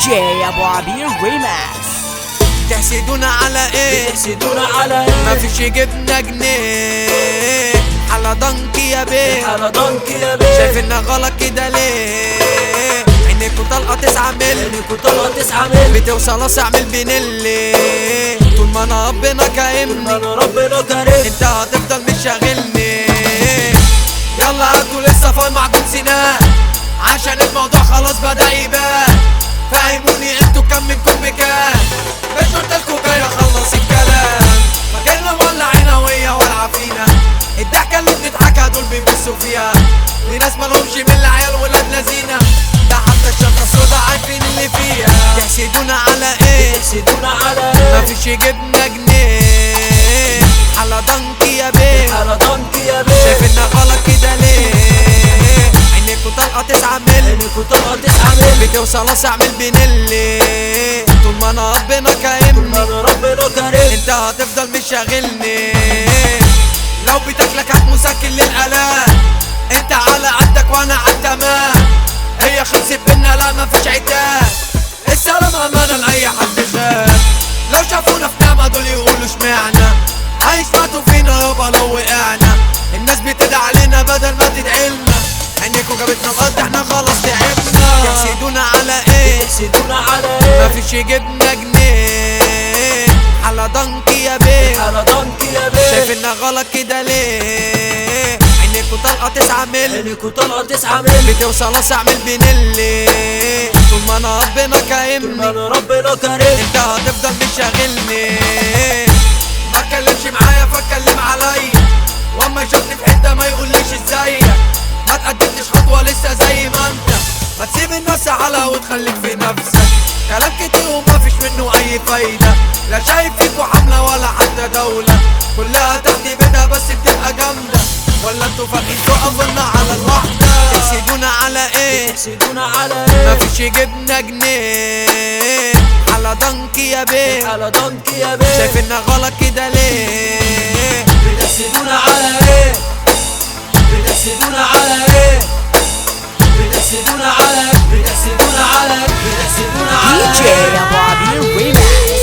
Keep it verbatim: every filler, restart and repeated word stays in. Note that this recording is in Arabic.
جي ابو عبير ريماكس. تحسدونا على ايه؟ تحسدونا على ايه؟ مفيش جبنا جنيه على ضنكي يا بيه، على ضنكي يا بيه. شايف انها غلط كده ليه؟ عينيكوا طلقة تسعة مل، عينيكوا طلقة تسعة مل، بتوصل اصع من البنيلي. طول ما انا ربنا كرمني، انا ربنا كريم، انت هتفضل مش شاغلني. يلا هاتوا لسه فاي معجون سنان، عشان الموضوع خلاص بدأ يبان. فهموني انتوا كم منكم بكام؟ مش قلتلكوا جاي اخلص الكلام. مجالنا مولعينا وهي والعة فينا، الضحكة اللي بنضحكها دول بيبصوا فيها لناس مالهمش من العيال ولاد لذينة. ده حتى الشنطة السودا عارفين اللي فيها. تحسدونا على ايه؟ تحسدونا على ايه؟ مفيش جبنا جنيه على ضنكي يا بيه، على ضنكي يا بيه. شايف انها غلط كده ليه؟ عينيكوا طلقة تسعة مل، عينيكوا طلقة تسعة مل، بتوصل اصع من البنيلي. طول ما انا ربنا كرمني، انا ربنا كريم، انت هتفضل مش شاغلني. لو بتاكلك هات مسكن للآلام، انت على قدك وانا على التمام. هي خلصت بينا لا مفيش عتاب، السلام امانة لاي حد خان. لو شافونا في نعمة دول يقولوا اشمعنا، هيشمتوا فينا يابا لو وقعنا. الناس بتدعي علينا بدل ما تدعيلنا، عينيكوا جابتنا الارض احنا خلاص تعبنا. تحسدونا على ايه؟ تحسدونا على ايه؟ مفيش جبنا جنيه على ضنكي يا بيه، على ضنكي يا بيه. شايف انها غلط كده ليه؟ عينيكوا طلقة تسعة مل، عينيكوا طلقة تسعة مل، بتوصل اصع من البنيلي. طول ما انا ربنا كرمني، انا ربنا كريم، انت هتفضل مش شاغلني. ما تكلمش معايا فاتكلم عليا، واما يشوفني في حته ما يقوليش ازيك. ما تقدمتش خطوه لسه زي ما انت، ما تسيب الناس على وتخليك في نفسك. كلام كتير وما فيش منه اي فايده، لا شايف فيكوا حمله ولا حتى دوله. كلها تحت بيتها بس بتبقى جامده، ولا انتوا فاكرين تقفلنا على الواحده؟ تحسدونا على ايه؟ تحسدونا على ايه؟ مفيش جبنا جنيه على ضنكي يا بيه، على ضنكي يا بيه. شايف انها غلط كده ليه؟ بتحسدونا على ايه؟ بتحسدونا على ايه؟ بتحسدونا على بتحسدونا على بتحسدونا على دي جي ابو عبير ريماكس.